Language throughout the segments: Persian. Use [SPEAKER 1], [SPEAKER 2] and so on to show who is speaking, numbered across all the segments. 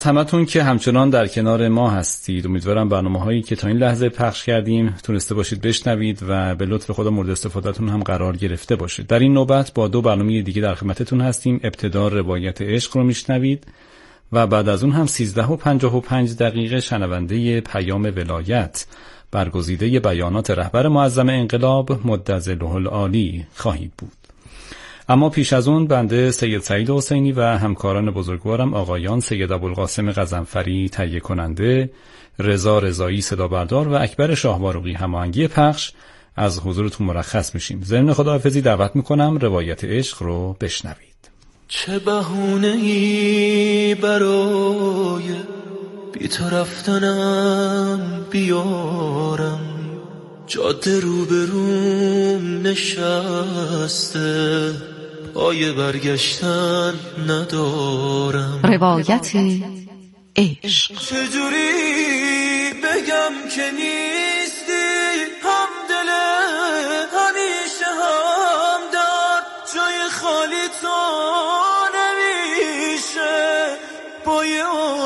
[SPEAKER 1] همتون که همچنان در کنار ما هستید. امیدوارم برنامه‌هایی که تا این لحظه پخش کردیم تونسته باشید بشنوید و به لطف خدا مورد استفادهتون هم قرار گرفته باشه. در این نوبت با 2 برنامه دیگه در خدمتتون هستیم. ابتدا روایت عشق رو میشنوید و بعد از اون هم 13:55 شنونده پیام ولایت، برگزیده بیانات رهبر معظم انقلاب مدظله العالی خواهید بود. اما پیش از اون بنده سید سعید حسینی و همکاران بزرگوارم آقایان سید ابوالقاسم غضنفری تهیه کننده، رضا رضایی صدا بردار و اکبر شاهوارقی هماهنگی پخش از حضورتون مرخص میشیم. ضمن خداحافظی دعوت میکنم روایت عشق رو بشنوید.
[SPEAKER 2] چه بهونه‌ای برای بی تو رفتنم بیارم، جاده روبروم نشسته، پای برگشتن ندارم.
[SPEAKER 3] روایت عشق.
[SPEAKER 2] چجوری بگم که نیستی همدل، همیشه همدرد، جای خالی تو نمیشه با یه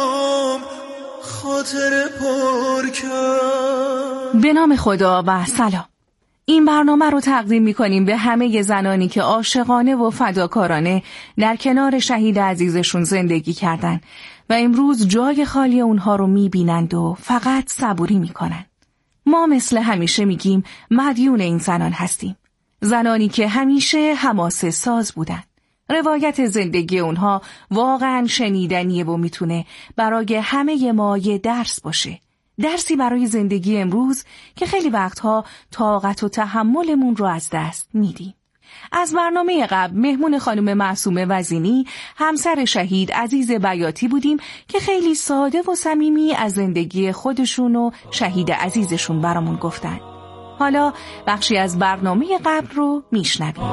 [SPEAKER 2] خاطر پر کرد.
[SPEAKER 3] به نام خدا و سلام. این برنامه رو تقدیم می‌کنیم به همه زنانی که عاشقانه و فداکارانه در کنار شهید عزیزشون زندگی کردن و امروز جای خالی اونها رو می‌بینند و فقط صبوری می‌کنن. ما مثل همیشه میگیم مدیون این زنان هستیم. زنانی که همیشه حماسه ساز بودن. روایت زندگی اونها واقعاً شنیدنیه و میتونه برای همه ما یه درس باشه. درسی برای زندگی امروز که خیلی وقتها طاقت و تحملمون رو از دست میدیم. از برنامه قبل مهمون خانم معصومه وزینی، همسر شهید عزیز بیاتی بودیم که خیلی ساده و صمیمی از زندگی خودشون و شهید عزیزشون برامون گفتن. حالا بخشی از برنامه قبل رو میشنویم.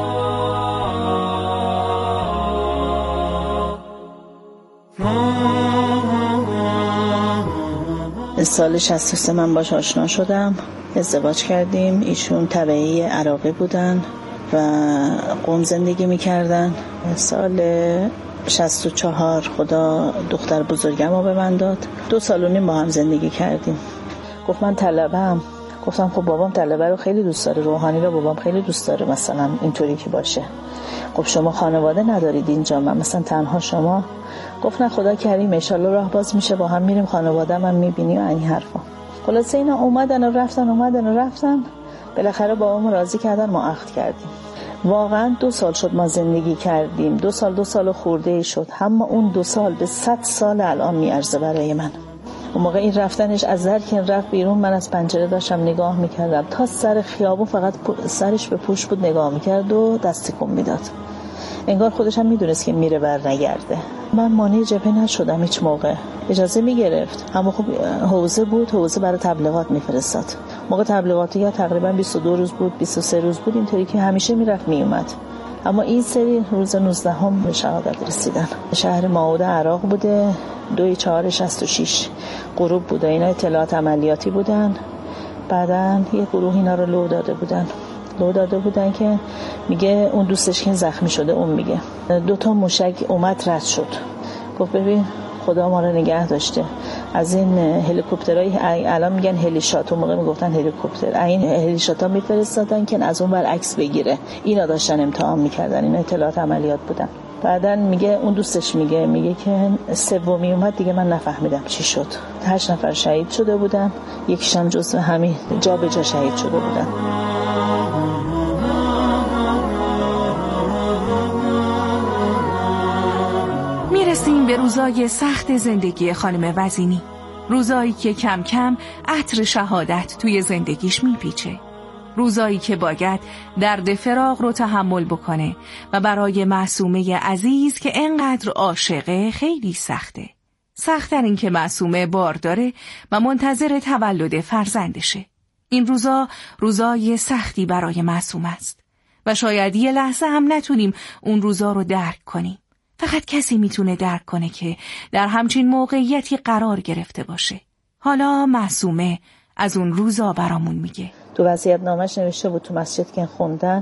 [SPEAKER 4] سال 63 من باش آشنا شدم، ازدواج کردیم. ایشون تبعی عراقی بودن و قم زندگی میکردن. سال 64 خدا دختر بزرگم رو به من داد. 2.5 سال با هم زندگی کردیم. گفت من طلبم. گفتم خب بابام طلبه رو خیلی دوست داره، روحانی رو بابام خیلی دوست داره، مثلا اینطوری که باشه. خب شما خانواده ندارید اینجا، من مثلا تنها شما؟ گفت نه خدا کریم ان شاءالله راه باز میشه، با هم میریم خانواده من میبینی و این حرفا. خلاصه اینا اومدن و رفتن. بالاخره بابام راضی کردن، ما عقد کردیم. واقعا 2 سال شد ما زندگی کردیم. 2 سال خورده شد، اما اون 2 سال به 100 سال الان میارزه برای من. اون موقع این رفتنش از در که رفت بیرون، من از پنجره داشتم نگاه میکردم تا سر خیابون، فقط سرش به پوش بود نگاه میکرد و دستی کن میداد. انگار خودش هم میدونست که میره بر نگرده. من مانع جبهه نشدم هیچ موقع، اجازه میگرفت. اما خب حوزه بود، حوزه برای تبلیغات میفرستاد. موقع تبلیغاتی یا تقریبا 22 روز بود، 23 روز بود، اینطوری که همیشه میرفت میومد. اما این سری روز 19 هم به شهادت رسیدن. شهر ماعود عراق بوده، 2/4/66 غروب بوده. اینا اطلاعات عملیاتی بودن. بعدن یه گروه اینا رو لو داده بودن که میگه اون دوستش که زخمی شده، اون میگه 2 تا موشک اومد رد شد. گفت ببین خدا ما رو نگه داشته از این هلیکوپترهای، الان میگن هلیشات، اون موقع میگفتن هلیکوپتر، این هلیشاتا میفرستادن که از اون بر عکس بگیره. اینا داشتن امتحان میکردن، اینا اطلاعات عملیات بودن. بعدن میگه اون دوستش میگه که سومی اومد دیگه، من نفهمیدم چی شد. 8 نفر شهید شده بودن، یکیشم جزو همین جا به جا شهید شده بودن.
[SPEAKER 3] میرسیم به روزای سخت زندگی خانم وزینی. روزایی که کم کم عطر شهادت توی زندگیش میپیچه. روزایی که باید درد فراق رو تحمل بکنه و برای معصومه عزیز که انقدر عاشقه خیلی سخته. سخت‌تر این که معصومه بار داره و منتظر تولد فرزندشه. این روزای سختی برای معصومه است و شاید یه لحظه هم نتونیم اون روزا رو درک کنیم. فقط کسی میتونه درک کنه که در همچین موقعیتی قرار گرفته باشه. حالا معصومه از اون روزا برامون میگه.
[SPEAKER 4] تو وصیت‌نامه‌اش نوشته بود تو مسجد که خوندن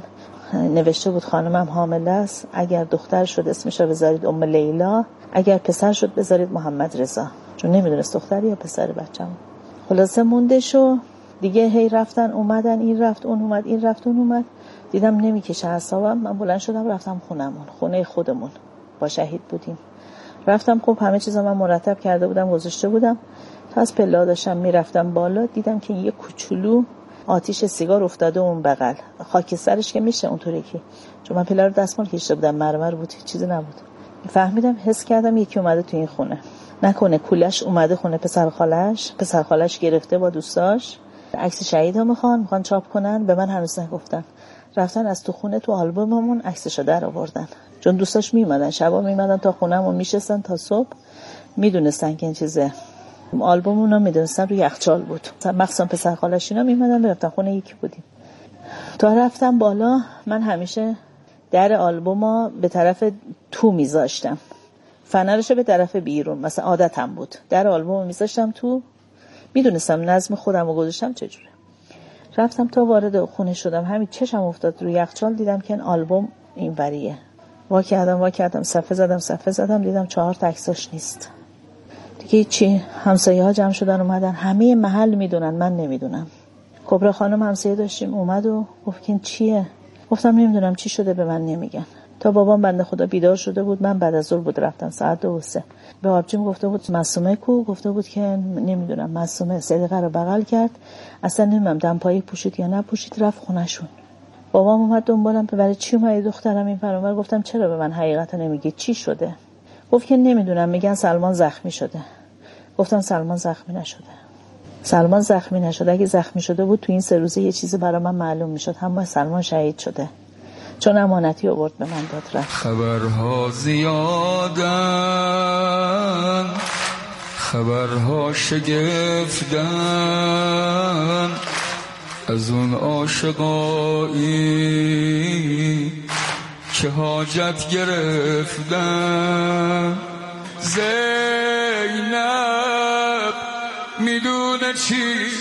[SPEAKER 4] نوشته بود خانمم حامله است، اگر دختر شد اسمش رو بذارید ام لیلا، اگر پسر شد بذارید محمد رضا، چون نمیدونست دختر یا پسر بچه‌م. خلاصه مونده شو دیگه، هی رفتن اومدن، این رفت اون اومد، این رفت اون اومد، دیدم نمیکشه اعصابم. من بلند شدم رفتم خونمون، خونه خودمون با شهید بودیم. رفتم خب همه چیزا من مرتب کرده بودم گذاشته بودم، تا از پلا داشتم میرفتم بالا دیدم که یه کوچولو آتیش سیگار افتاده اون بغل، خاک سرش که میشه اونطوری که، چون من پلا رو دستمال کشیده بودم، مرمر بود چیزی نبود. فهمیدم، حس کردم یکی اومده تو این خونه، نکنه کولش اومده خونه پسر خالش گرفته با دوستاش عکس شهیدو میخوان چاپ کنن، به من هنوز نگفتن. رفتن از تو خونه تو آلبوممون عکسشو در آوردن، چون دوستاش میومدن شبا میومدن تا خونهمون میشستن تا صبح، میدونستن که این چیزه. آلبومونا میدونستن رو یخچال بود، مخصوصا پسر خالش اینا میومدن میرفتن خونه یکی بودیم. تا رفتم بالا من همیشه در آلبوما به طرف تو میذاشتم، فنرشو به طرف بیرون، مثلا عادتم بود در آلبوم میذاشتم تو، میدونستم نظم خودم رو گذاشتم چجوره. رفتم تا وارد خونه شدم، همین چشم افتاد رو یخچال، دیدم که این آلبوم این وریه. وا کردم صفحه زدم دیدم 4 تا عکساش نیست دیگه. چی؟ همسایه ها جمع شدن اومدن، همه محل میدونن من نمیدونم. کبرا خانم همسایه داشتیم اومد و گفت که چیه؟ گفتم نمیدونم چی شده، به من نمیگن. تا بابام بنده خدا بیدار شده بود، من بعد از ظهر بود رفتم ساعت 2 و 3. به آبجیم گفته بود معصومه کو؟ گفته بود که نمیدونم. معصومه صدقه رو بغل کرد، اصلا نمیدونم دمپایی پوشید یا نپوشید، رفت خونه‌شون. بابام اومد دنبالم، برای چی اومدی دخترم این فرامر؟ گفتم چرا به من حقیقت نمیگی، چی شده؟ گفت که نمیدونم، میگن سلمان زخمی شده. گفتم سلمان زخمی نشده. اگه زخمی شده بود تو این 3 روزه یه چیزی برای من معلوم میشد. اما سلمان شهید شده، چون امانتی آورد به من داد رفت.
[SPEAKER 2] خبرها زیادن، خبرها شگفتن، از اون عاشقایی که حاجت گرفتن. زینب میدونه چی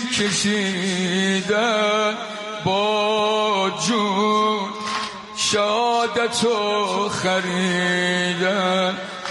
[SPEAKER 2] کشیدن، با جون شهادتو خریدن،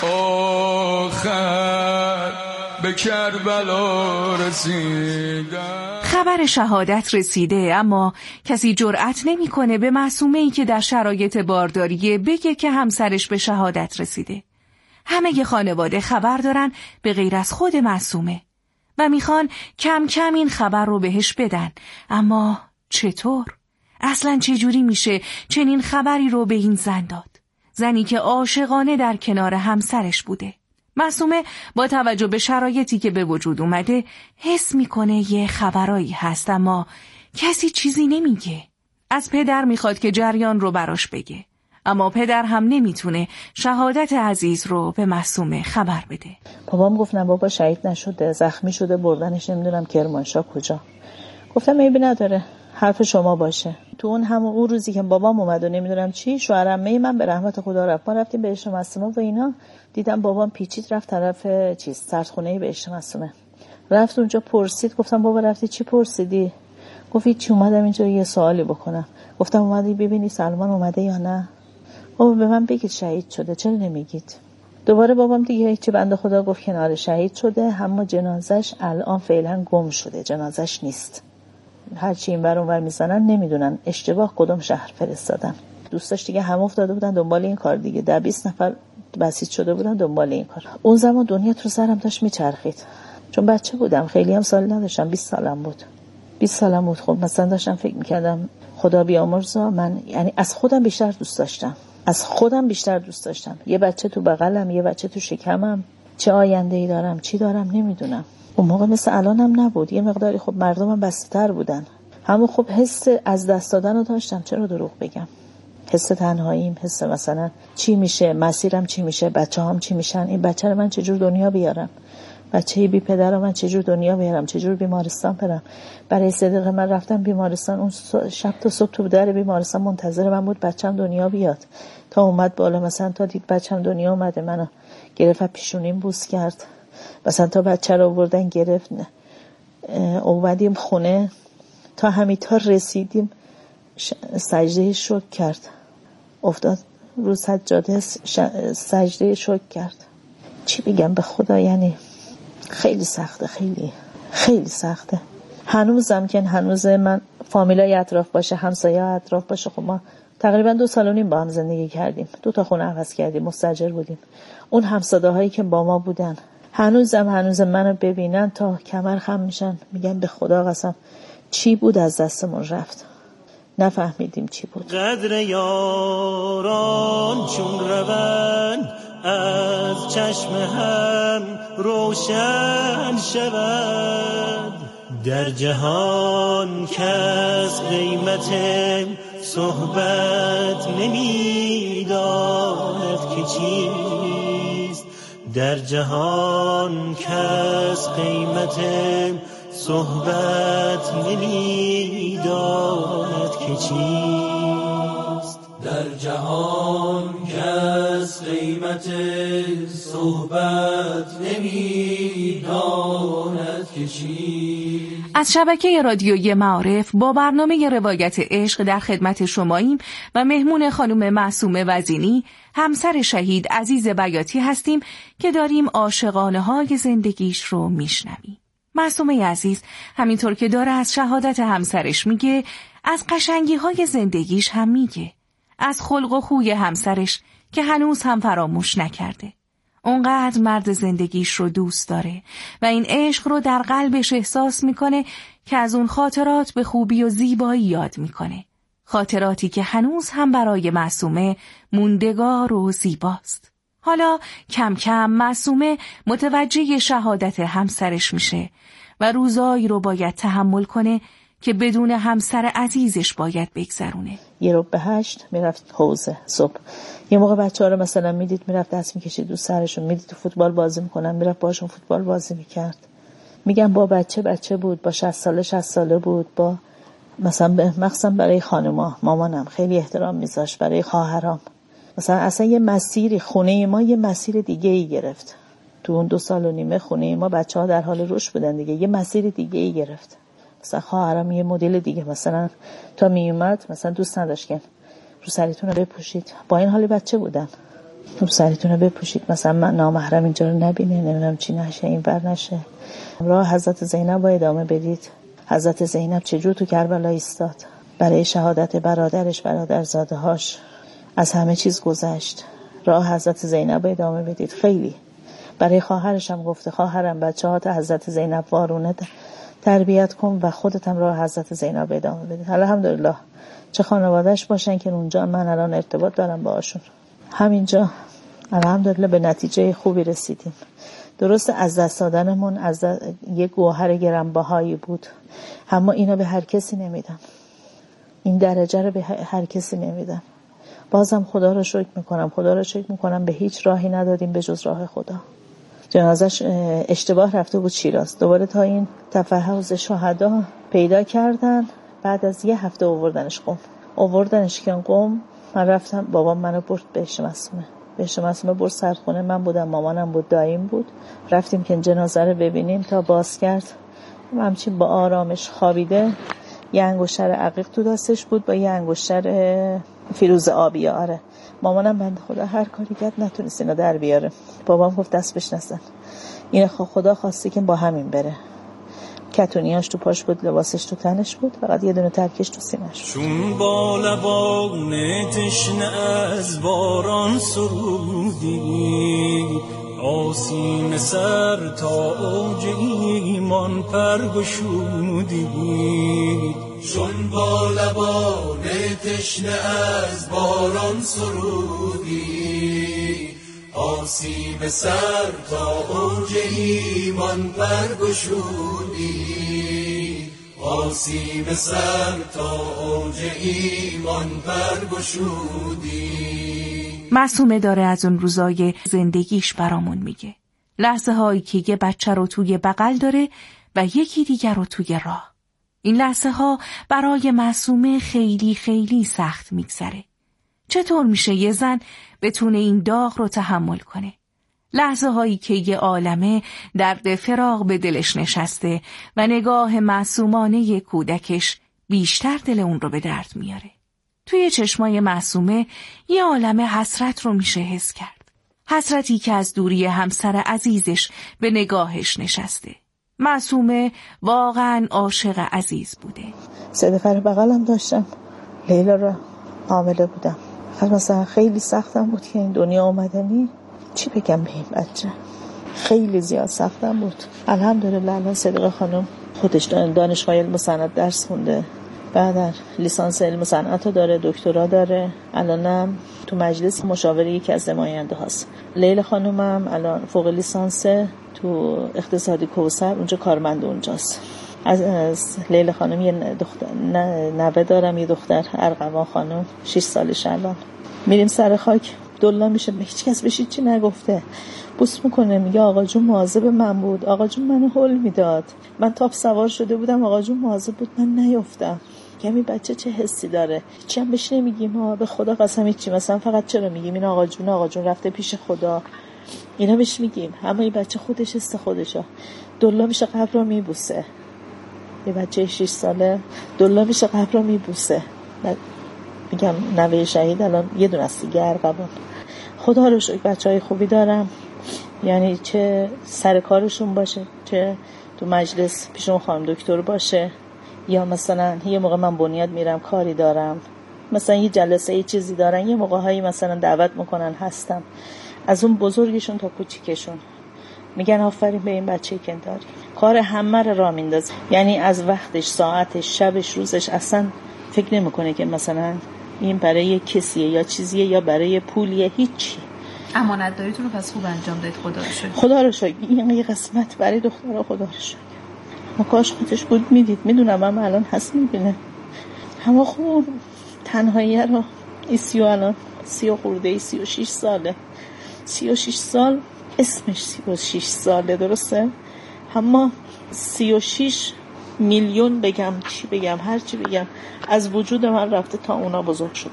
[SPEAKER 2] آخر به کربلا رسیدن.
[SPEAKER 3] خبر شهادت رسیده، اما کسی جرأت نمی‌کنه به معصومه‌ای که در شرایط بارداریه بگه که همسرش به شهادت رسیده. همه خانواده خبر دارن به غیر از خود معصومه و میخوان کم کم این خبر رو بهش بدن. اما چطور؟ اصلاً چجوری میشه چنین خبری رو به این زن داد؟ زنی که عاشقانه در کنار همسرش بوده. معصومه با توجه به شرایطی که به وجود اومده حس میکنه یه خبرایی هست، اما کسی چیزی نمیگه. از پدر میخواد که جریان رو براش بگه، اما پدر هم نمیتونه شهادت عزیز رو به معصومه خبر بده.
[SPEAKER 4] بابام گفت نه بابا شهید نشده، زخمی شده، بردنش نمیدونم کرمانشاه کجا. گفتم عیبی نداره، حرف شما باشه. تو اون روزی که بابام اومد و نمیدونم چی، شوهر عمه من به رحمت خدا رفت، ما رفتیم بهشت معصومه و اینا، دیدم بابام پیچید رفت طرف سردخونه بهشت معصومه. رفت اونجا پرسید، گفتم بابا رفتی چی پرسیدی؟ گفت چی، اومدم اینجا یه سوالی بکنم. گفتم اومدی ببینی سلمان اومده یا نه؟ بابا به من بگید شهید شده، چرا نمیگید؟ دوباره بابام دیگه هیچی، بنده خدا گفت کنار شهید شده، اما جنازش الان فعلا گم شده، جنازش نیست. هرچی این ور اون ور میزنن نمیدونن اشتباه کدوم شهر فرستادن. دوستاش دیگه هم افتاده بودن دنبال این کار دیگه، 20 نفر بسیج شده بودن دنبال این کار. اون زمان دنیا تو سرم داشت میچرخید، چون بچه بودم، خیلی هم سال نداشتم، 20 سالم بود. خب مثلا داشتم فکر میکردم خدا بیامرزا، من یعنی از خودم بیشتر دوست داشتم. یه بچه تو بغلم، یه بچه تو شکمم، چه آینده‌ای دارم، چی دارم نمیدونم. اون موقع مثل الانم نبود، یه مقداری خب مردمم بسته‌تر بودن، اما خب حس از دست دادن رو داشتم، چرا دروغ بگم. حس تنهاییم، حس مثلا چی میشه، مسیرم چی میشه، بچه‌هام چی میشن، این بچه رو من چجور دنیا بیارم، بچه بی پدر رو من چجور دنیا بیارم، چجور بیمارستان برم. برای صدقه من رفتم بیمارستان، اون شب تا صبح تو در بیمارستان منتظر من بود بچه‌م دنیا بیاد. تا اومد بالا مثلا، تا دید بچه‌م دنیا اومده، منو گرفت پیشونیم بوس کرد، مثلا تا بچه رو آوردن گرفت، اومدیم خونه، تا همیتا رسیدیم سجده شکر کرد، افتاد رو سجاده سجده شکر کرد. چی بگم به خدا، یعنی خیلی سخته، خیلی خیلی سخته. هنوزم که هنوز من فامیلای اطراف باشه، همسایه اطراف باشه، خب ما تقریبا 2.5 سال با هم زندگی کردیم، 2 تا خونه عوض کردیم، مستاجر بودیم. اون همسایه‌هایی که با ما بودن هنوز منو ببینن تا کمر خم میشن، میگن به خدا قسم چی بود از دستمون رفت، نفهمیدیم چی بود.
[SPEAKER 5] قدر یاران چون روند از چشم هم روشن شود، در جهان کس قیمت صحبت نمیداند که چیست، در جهان کس قیمت صحبت نمیداند که چیست،
[SPEAKER 2] در جهان کس قیمت صحبت نمیداند که چیست.
[SPEAKER 3] از شبکه رادیویی معارف با برنامه روایت عشق در خدمت شماییم و مهمون خانم معصومه وزینی، همسر شهید عزیز بیاتی هستیم که داریم عاشقانه‌های زندگیش رو میشنویم. معصومه عزیز همینطور که داره از شهادت همسرش میگه، از قشنگی‌های زندگیش هم میگه، از خلق و خوی همسرش که هنوز هم فراموش نکرده. اونقدر مرد زندگیش رو دوست داره و این عشق رو در قلبش احساس میکنه که از اون خاطرات به خوبی و زیبایی یاد میکنه. خاطراتی که هنوز هم برای معصومه موندگار و زیباست. حالا کم کم معصومه متوجه شهادت همسرش میشه و روزایی رو باید تحمل کنه که بدون همسر عزیزش باید بگذرونه.
[SPEAKER 4] 7:45 میرفت حوزه صبح. یه موقع بچه‌ها رو مثلا میدید میرفت دست میکشید دو سرشون، میدید تو فوتبال بازی میکنن، میرفت باشون فوتبال بازی میکرد. میگم با بچه بود، با 60 ساله بود، با مثلا مخصوصا برای خانوما، مامانم خیلی احترام میذاشت، برای خواهرام مثلا اصلا یه مسیری، خونه ما یه مسیر دیگه ای گرفت. تو اون 2.5 سال خونه ما بچه‌ها در حال رشد بودن دیگه، یه مسیر دیگه ای گرفت. مثلا خواهرام یه مدل دیگه، مثلا تا می اومد مثلا دوست نداشت که رو سریتون رو بپوشید، با این حال بچه بودن، رو سریتون رو بپوشید، مثلا من نامحرم اینجا رو نبینه، نمیدونم چی نشه، این بر نشه. راه حضرت زینب رو ادامه بدید. حضرت زینب چجور تو کربلا ایستاد برای شهادت برادرش، برادرزاده‌هاش، از همه چیز گذشت. راه حضرت زینب رو ادامه بدید. خیلی برای خواهرش هم گفته خواهرم بچه‌هات حضرت زینب وارونه تربیت کن و خودت هم راه حضرت زینب ادامه بده. الحمدلله چه خانواده‌اش باشن که اونجا من الان ارتباط دارم باهاشون. همینجا الحمدلله به نتیجه خوبی رسیدیم. درست از دست دادنمون از یک گوهر گرانبهایی بود، اما اینا به هر کسی نمیدن، این درجه رو به هر کسی نمیدن. بازم خدا رو شکر میکنم به هیچ راهی ندادیم به جز راه خدا. جنازش اشتباه رفته بود شیراز، دوباره تا این تفحص شهدا پیدا کردن، بعد از 1 هفته آوردنش قم. من رفتم، بابام منو برد بهش معصومه برد سردخونه، من بودم، مامانم بود، داییم بود. رفتیم که جنازه رو ببینیم، تا باز کرد همچین با آرامش خوابیده، یه انگشتر عقیق تو دستش بود با یه انگشتر فیروز آبی. آره مامانم بنده خدا هر کاری کرد نتونست اینا در بیاره. بابام گفت دست بهش نزن، این خدا خواسته که با همین بره. کتونیاش تو پاش بود، لباسش تو تنش بود، فقط یه دونه ترکش تو سینه‌ش.
[SPEAKER 5] چون با لبان تشنه از باران سرودی، آسین سر تا اوج ایمان پرگشودی.
[SPEAKER 2] چون با لبان تشنه از باران سرودی، آسیب سر تا اوج ایمان برگشودی. آسیب سر تا اوج ایمان برگشودی.
[SPEAKER 3] معصومه داره از اون روزای زندگیش برامون میگه، لحظه هایی که یه بچه رو توی بغل داره و یکی دیگر رو توی راه. این لحظه ها برای معصومه خیلی خیلی سخت میگذره. چطور میشه یه زن بتونه این داغ رو تحمل کنه؟ لحظه هایی که یه عالمه درد فراق به دلش نشسته و نگاه معصومانه کودکش بیشتر دل اون رو به درد میاره. توی چشمای معصومه یه عالمه حسرت رو میشه حس کرد. حسرتی که از دوری همسر عزیزش به نگاهش نشسته. معصومه واقعا عاشق عزیز بوده.
[SPEAKER 4] 3 نفر بغلم داشتم، لیلا رو حامله بودم. مثلا خیلی سختم بود که این دنیا اومدنی چی بگم به این بچه، خیلی زیاد سختم بود. الحمدلله الان صدیقه خانم خودش دانشگاه علم و صنعت درس خونده، بعد لیسانس علم و صنعت رو داره، دکترا داره، الانم تو مجلس مشاور یکی از نماینده هاست. لیلا خانومم الان فوق لیسانس تو اقتصادی کوثر اونجا کارمند اونجاست. از لیلا خانم یه دختر نوه دارم، یه دختر ارغوان خانم 6 سالش الان. میریم سر خاک دلا میشه، به هیچ کس بهش چی نگفته، بوس میکنه میگه آقا جون مواظب من بود، آقا جون منو هول میداد، من تاپ سوار شده بودم آقا جون مواظب بود من نیافتم. کمی بچه چه حسی داره، چی هم بهش نمیگیم ما، به خدا قسم چی، مثلا فقط چرا میگیم این آقا جون رفته پیش خدا، اینا بهش میگیم، اما این بچه خودش است خودشا. دلا میشه قبر رو میبوسه، یه بچه 6 ساله دلا میشه قبر رو میبوسه. میگم نوه شهید الان یه دونه است دیگه ارغوان. خدا رو شکر بچهای خوبی دارم، یعنی چه سر کارشون باشه، چه تو مجلس پیشون خانم دکتر باشه، یا مثلا یه موقع من بنیاد میرم کاری دارم، مثلا یه جلسه یه چیزی دارن، یه موقع هایی مثلا دعوت میکنن هستم، از اون بزرگشون تا کوچیکشون میگن آفرین به این بچه که داری، کار همه رو راه میندازه، یعنی از وقتش، ساعتش، شبش، روزش اصلا فکر نمیکنه که مثلا این برای کسیه یا چیزیه یا برای پولیه، هیچی.
[SPEAKER 3] امانتداریتون رو پس خوب انجام دادید، خدا رو شکر.
[SPEAKER 4] خدا رو شکر. این یه قسمت برای دخترها، خدا رو شکر. ما کاش خودش بود میدید، میدونم هم الان هست میبینه، اما خوب تنهایی رو ایسیو الان 30 خورده 36 ساله، 36 سال اسمش 36 ساله درسته، اما 36 میلیون بگم چی بگم، هر چی بگم از وجود من رفته تا اونا بزرگ شدن.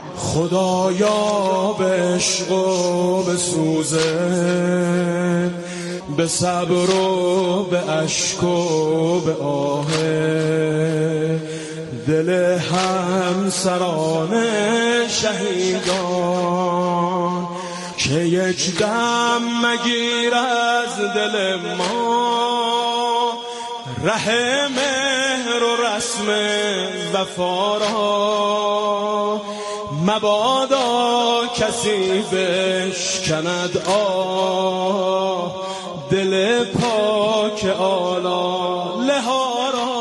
[SPEAKER 2] خدایا به عشق و به سوزه، به صبر و به عشق و به آه، دل همسران شهیدان که یک دم مگیر از دل ما، ره مهر و رسم وفا را، مبادا کسی بشکند آه، دل پاک آلاله ها را.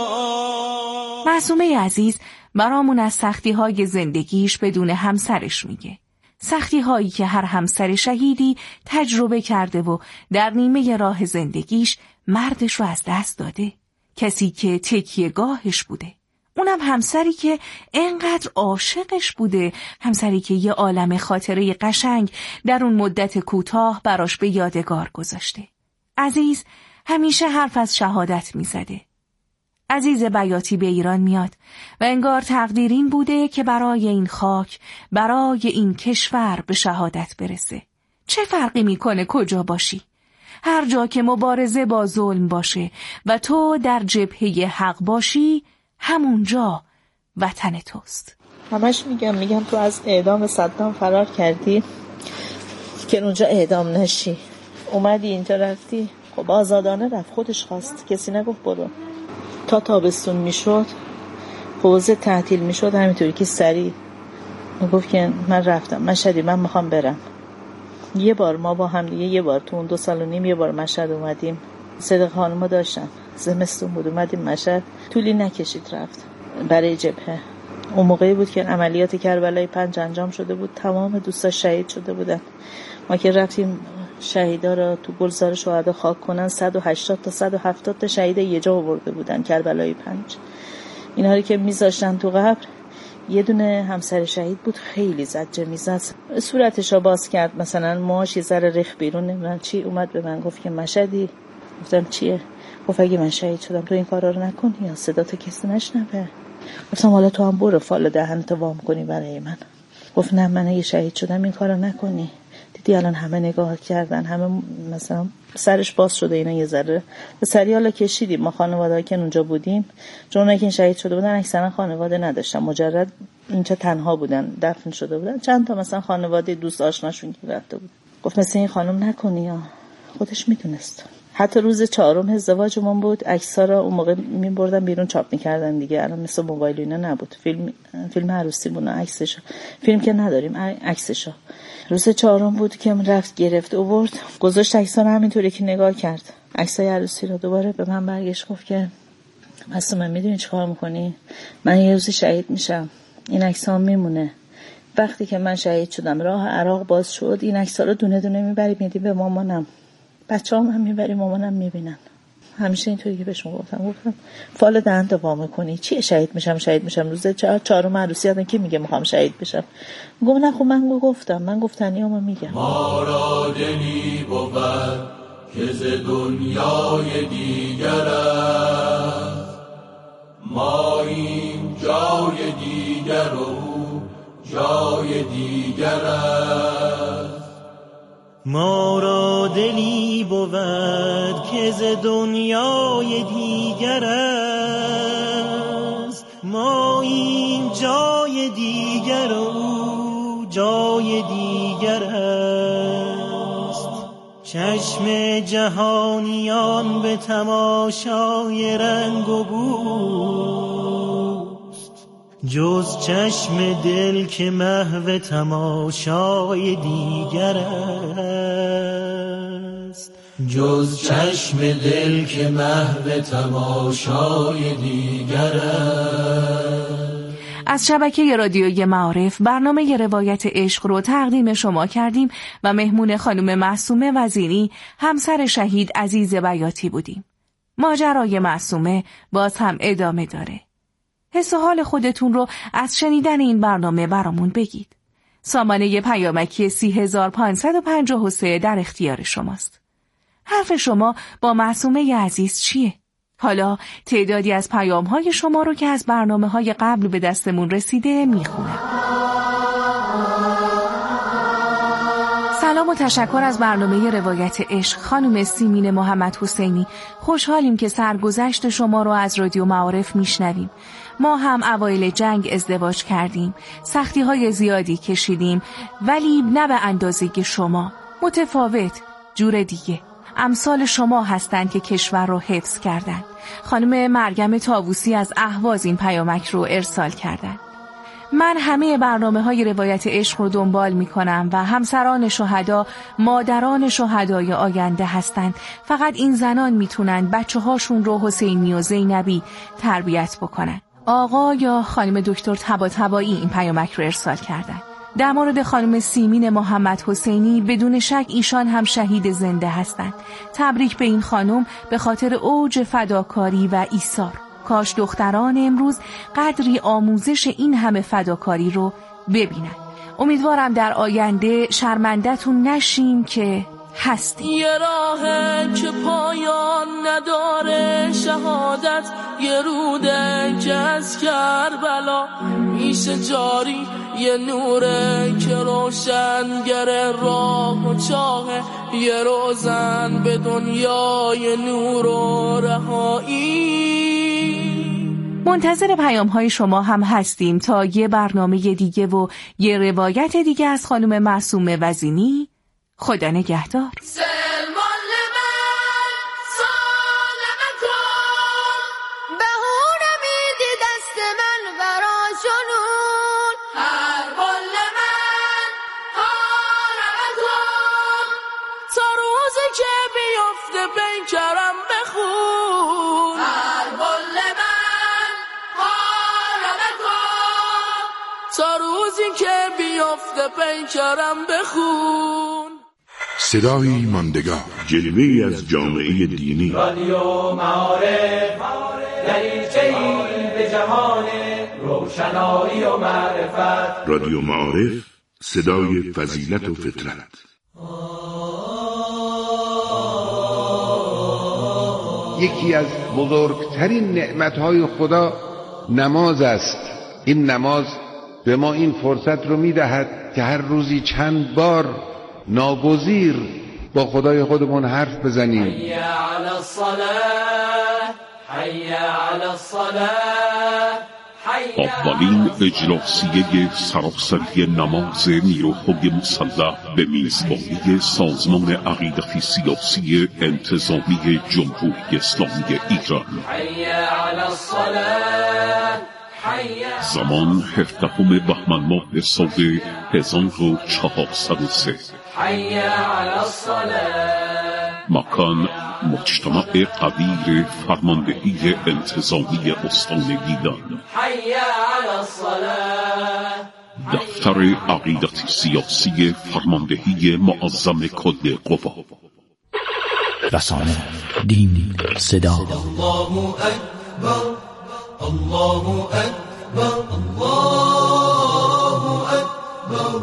[SPEAKER 3] معصومه عزیز برامون از سختی‌های زندگیش بدون همسرش میگه، سختی‌هایی که هر همسر شهیدی تجربه کرده و در نیمه راه زندگیش مردش رو از دست داده، کسی که تکیه‌گاهش بوده، اونم همسری که انقدر عاشقش بوده، همسری که یه عالم خاطره قشنگ در اون مدت کوتاه براش به یادگار گذاشته. عزیز همیشه حرف از شهادت میزده. عزیز بیاتی به ایران میاد و انگار تقدیر این بوده که برای این خاک، برای این کشور به شهادت برسه. چه فرقی میکنه کجا باشی؟ هر جا که مبارزه با ظلم باشه و تو در جبهه حق باشی، همونجا وطن توست.
[SPEAKER 4] همش میگم تو از اعدام صدام فرار کردی که اونجا اعدام نشی، اومدی اینجا رفتی، خب آزادانه رفت، خودش خواست، کسی نگفت برو. تا تابستون میشد، حوزه تعطیل میشد، همینطوری که سریع گفت که من رفتم مشهدی، من میخوام برم. یه بار ما با هم دیگه، یه بار تو اون 2 سال و نیم یه بار مشهد اومدیم، صدق خانمو داشتم، زمستون بود اومدیم مشهد، طولی نکشید رفت برای جبهه. اون موقعی بود که عملیات کربلای 5 انجام شده بود، تمام دوستا شهید شده بودن. ما که رفتیم شهیدا رو تو گلزار شهدا خاک کنن، 180 تا 170 تا شهید یه جا آورده بودن کربلای 5. اینا رو که میذاشتن تو قبر، یه دونه همسر شهید بود خیلی زجه میزد، صورتشو باز کرد، مثلا موهاش یه ذره ریخ بیرون، نمیدونم چی، اومد به من گفت که مشهدی. گفتم چیه؟ گفت اگه من شهید شدم تو این کارا رو نکنی یا صداتو کسی نشنوه. گفتم حالا تو هم برو فال دهنتو وام کنی برای من. گفت نه من اگه شهید شدم این کارو نکنی، دیدی الان همه نگاه کردن، همه مثلا سرش باز شده اینا یه ذره به سریالا کشیدیم. ما خانواده‌ای که اونجا بودیم چون اونایی که شهید شده بودن اکثرا خانواده نداشتن، مجرد اینجا تنها بودن، دفن شده بودن. چند تا مثلا خانواده دوست آشناشون که رفته بود گفت مثلا این خانم نکنی یا خودش میدونست. حتی روز 4 ازدواجمون بود، عکس‌ها رو اون موقع می‌بردن بیرون چاپ می‌کردن دیگه، الان مثل موبایل اینا نبود. فیلم عروسی بود، عکسش، فیلم که نداریم، عکسش. روز 4 بود که رفت گرفت آورد گذاشت عکس‌ها رو همینطوری که نگاه کرد، عکسای عروسی رو. دوباره به من برگشت گفت که معصومه میدونی چیکار می‌کنی؟ من یه روز شهید میشم، این عکس‌ها میمونه. وقتی که من شهید شدم راه عراق باز شد، این عکس‌ها رو دونه دونه می‌بری میدی به مامانم، بچه‌ام هم میبری مامانم میبینن. همیشه اینطوری که بهشون گفتم فال دهنت وا میکنی، چیه شهید میشم روز 4 عروسی هستن که میگه میخوام شهید بشم. گفت نه خب من گفتنیامو میگم.
[SPEAKER 6] ما را دلی بود که ز دنیای دیگر است، ما این جای دیگر و جای دیگر است.
[SPEAKER 5] ما را دلی بود که ز دنیای دیگر است، ما این جای دیگر و جای دیگر است. چشم جهانیان به تماشای رنگ و بوست، جز چشم دل که محو تماشای دیگر است،
[SPEAKER 6] جز چشم دل که محو تماشای دیگر است.
[SPEAKER 3] از شبکه رادیویی معارف برنامه روایت عشق رو تقدیم شما کردیم و مهمون خانم معصومه وزینی، همسر شهید عزیز بیاتی بودیم. ماجرای معصومه باز هم ادامه داره. حس و حال خودتون رو از شنیدن این برنامه برامون بگید. سامانه پیامکی 30553 در اختیار شماست. حرف شما با معصومه عزیز چیه؟ حالا تعدادی از پیام‌های شما رو که از برنامه‌های قبل به دستمون رسیده میخونم. سلام و تشکر از برنامه روایت عشق. خانم سیمین محمد حسینی، خوشحالیم که سرگذشت شما رو از رادیو معارف میشنویم. ما هم اوایل جنگ ازدواج کردیم، سختی‌های زیادی کشیدیم، ولی نه به اندازه شما، متفاوت، جور دیگه. امثال شما هستند که کشور رو حفظ کردن. خانم مریم طاووسی از اهواز این پیامک رو ارسال کردن. من همه برنامه‌های روایت عشق رو دنبال می‌کنم و همسران شهدا مادران شهدای آینده هستند. فقط این زنان میتونن بچه‌هاشون رو حسینی و زینبی تربیت بکنن. آقا یا خانم دکتر طباطبایی این پیامک رو ارسال کردن. در مورد خانم سیمین محمد حسینی، بدون شک ایشان هم شهید زنده هستند. تبریک به این خانم به خاطر اوج فداکاری و ایثار. کاش دختران امروز قدری آموزش این همه فداکاری رو ببینن. امیدوارم در آینده شرمنده‌تون نشیم که هستیم.
[SPEAKER 7] یه راهه که پایان نداره شهادت، یه روده که از کربلا میشه جاری، یه نوره که روشنگر راه و چاهه، یه روزن به دنیای نور و رهایی.
[SPEAKER 3] منتظر پیام‌های شما هم هستیم تا یه برنامه دیگه و یه روایت دیگه از خانم معصومه وزینی. خدا نگهدار.
[SPEAKER 7] پیکرم بخون، هر بال من حالم کن، تا روزی که بیفته پیکرم بخون.
[SPEAKER 8] صدایی ماندگار، جلوه‌ای از جامعه دینی.
[SPEAKER 9] رادیو معارف، دریچه‌ای به جهان روشنایی و معرفت.
[SPEAKER 8] رادیو معارف، صدای فضیلت و فطرت.
[SPEAKER 10] یکی از بزرگترین نعمتهای خدا نماز است. این نماز به ما این فرصت رو میدهد که هر روزی چند بار ناگزیر با خدای خودمون حرف بزنیم.
[SPEAKER 9] حی علی الصلاة، حی علی الصلاة.
[SPEAKER 8] اولین اجلاسیه سراسری نماز نیروهای مسلح به میزبانی سازمان عقیدتی سیاسی انتظامی جمهوری اسلامی ایران. زمان 17 بهمن ماه سال 1403. مکان مجتمع قبیر فرماندهی انتظامی استان گیلان. دفتر عقیدتی سیاسی فرماندهی معظم کل قوا.
[SPEAKER 11] رسانه، دین، صدا.
[SPEAKER 6] الله اکبر، الله اکبر، الله اکبر،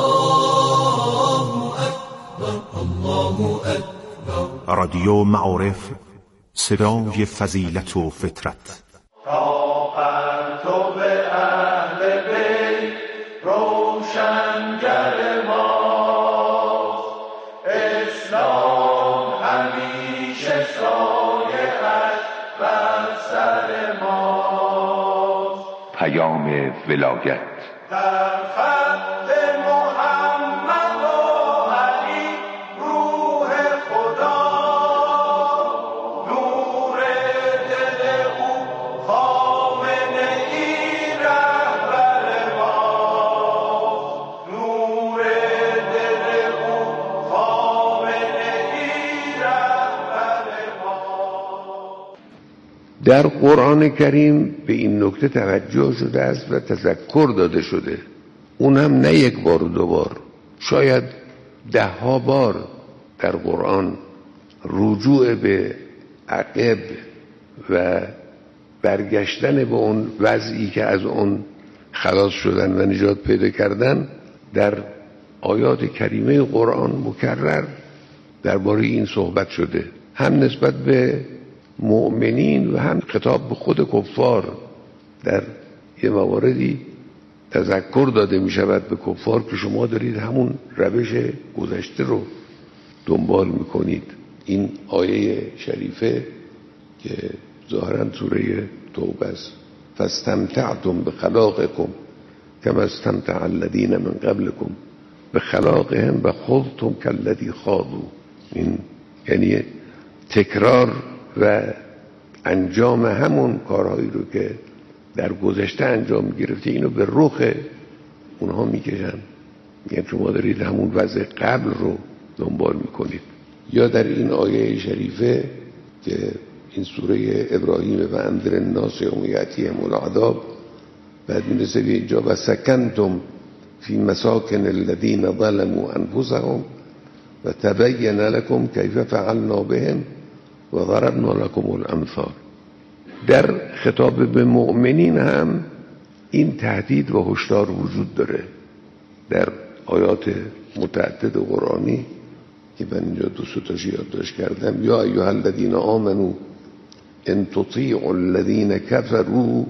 [SPEAKER 6] الله اکبر، الله اکبر.
[SPEAKER 12] رادیو معارف، صدای فضیلت و فطرت.
[SPEAKER 2] تا پرتو اهل بیت روشنگر ماست، اسلام همیشه سایه‌اش بر سر ماست.
[SPEAKER 10] پیام ولایت
[SPEAKER 2] در خط محمد و علی روح خدا، نور دل او خامنه ای رهبر ماست، نور دل او خامنه ای رهبر ماست.
[SPEAKER 10] در قرآن کریم به این نکته توجه شده است و تذکر داده شده، اون هم نه یک بار و دو بار، شاید 10 بار در قرآن رجوع به عقب و برگشتن به اون وضعی که از اون خلاص شدن و نجات پیدا کردن در آیات کریمه قرآن مکرر درباره این صحبت شده، هم نسبت به مؤمنین و هم خطاب به خود کفار. در یه مواردی تذکر داده می شود به کفار که شما دارید همون روش گذشته رو دنبال می کنید. این آیه شریفه که ظاهرا سوره توبه است، فاستمتعتم بخلاقکم کما استمتع الذین من قبلکم بخلاقهم و خضتم کالذی خاضوا. این یعنی تکرار و انجام همون کارهایی رو که در گذشته انجام گرفته اینو به رخ اونها میکشن، میگن شما دارید همون وضع قبل رو دنبال میکنید. یا در این آیه شریفه که این سوره ابراهیم و انذر الناس یوم یأتیهم العذاب، بعد میرسه به اینجا و سکنتم فی مساکن الذین ظلموا انفسهم و تبین لکم کیف فعلنا بهم و ضربنا لكم الامثال. در خطاب به مؤمنین هم این تهدید و هشدار وجود داره در آیات متعدد قرآنی که من اینجا 2 تاش یادداشت کردم. یا ایها الذین آمنوا ان تطیعوا الذین کفروا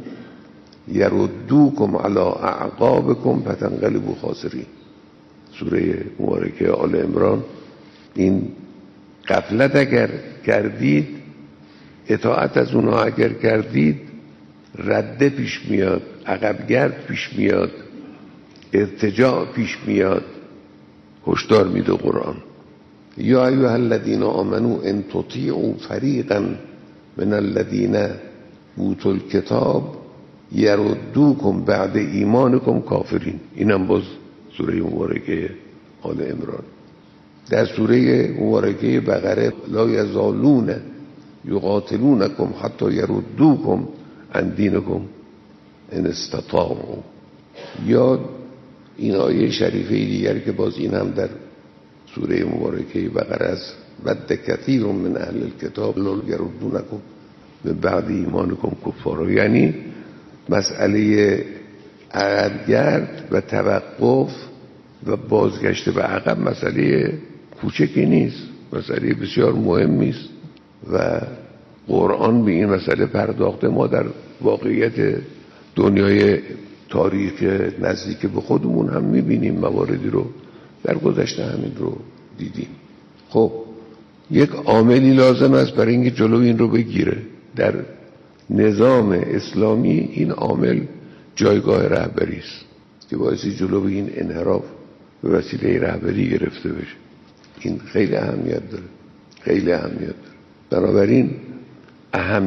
[SPEAKER 10] یردوکم علی اعقابکم فتنقلبوا خاسرین. سوره مبارکه آل عمران. این غفلت اگر کردید، اطاعت از اونها اگر کردید، رده پیش میاد، عقبگرد پیش میاد، ارتجاع پیش میاد. هشدار میده قرآن. یا ایها الذین آمنوا ان تطیعوا فریقا من الذین اوتوا الکتاب یردوکم بعد ایمانکم کافرین. اینم باز سوره مبارکه آل عمران. در سوره مبارکه بقره لا یزالون یقاتلونکم حتی یردوکم عن دینکم ان استطاعوا. یا این آیه شریفه دیگر که باز این هم در سوره مبارکه بقره است، ود کثیر من اهل الکتاب لا یردونکم من بعد ایمانکم کفارا. یعنی مسئله عقبگرد و توقف و بازگشت به عقب مسئله کوچکی نیست، مسئله بسیار مهمی است و قرآن به این مسئله پرداخته. ما در واقعیت دنیای تاریخ نزدیک به خودمون هم میبینیم مواردی رو در گذشته همین رو دیدیم. خب یک عاملی لازم است برای اینکه جلوی این رو بگیره. در نظام اسلامی این عامل جایگاه رهبری است که باعثی جلوی این انحراف به وسیله رهبری گرفته بشه. این خیلی اهمیت داره، خیلی اهمیت داره. بنابراین